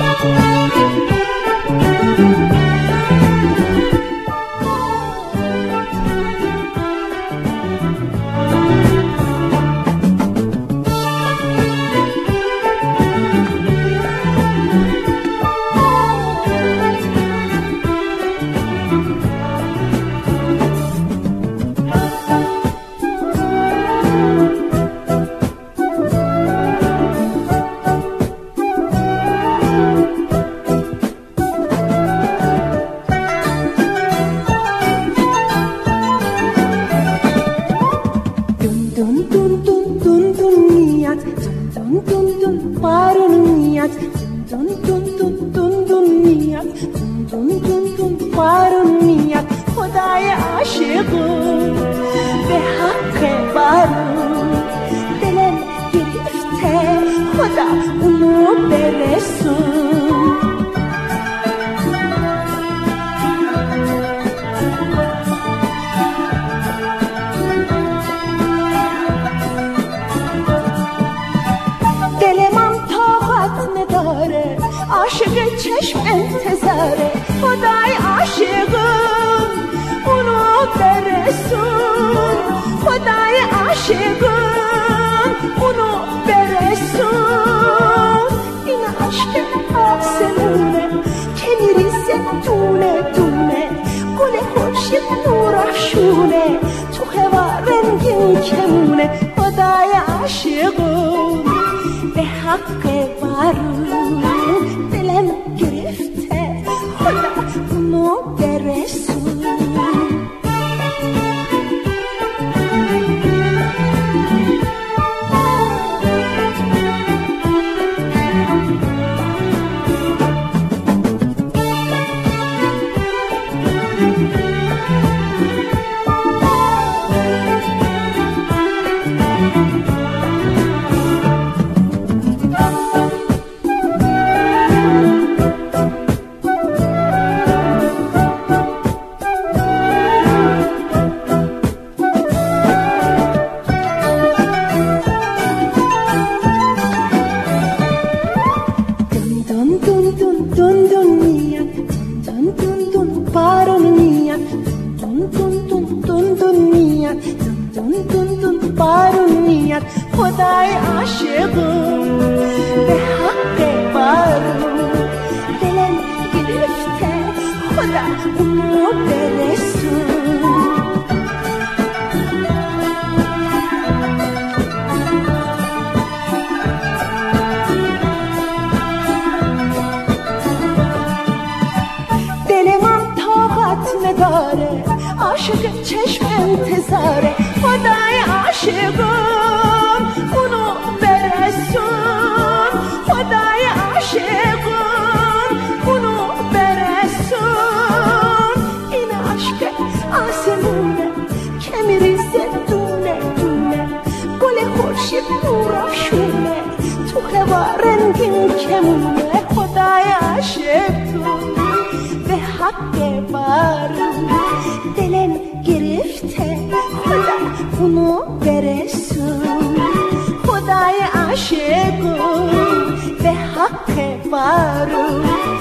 خدای عاشقم به حق بارون دلم گرفته خدا اونو برسون دلم طاقت نداره عاشق چشم انتظاره خدای عاشقم اونو برسون خدای عاشقم اونو برسون این عشق آسمونه که میریزه دونه دونه گل خورشید نورافشونه تو هوا رنگین کمونه خدای عاشقم به حق بارون دلم گرفته خدا اونو برسون خدای عاشقم به حق بارون دلم گرفته خدا اونو برسون دلم طاقت نداره عاشق چشم انتظاره خدای عاشقم اونو برسون خدای عاشقم اونو برسون این عشق آسمونه که میریزه دونه دونه گل خورشید نورافشونه تو هوا رنگین کمونه خدای عاشقم به حق بارون دلم گرفته خدا اونو برسون خدای عاشقم به حق بارون